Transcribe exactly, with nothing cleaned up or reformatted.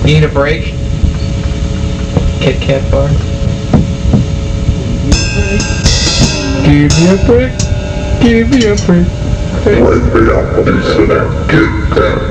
You need a break? Kit Kat bar? Give me a break. Give me a break. Right me up a piece of that Kit Kat.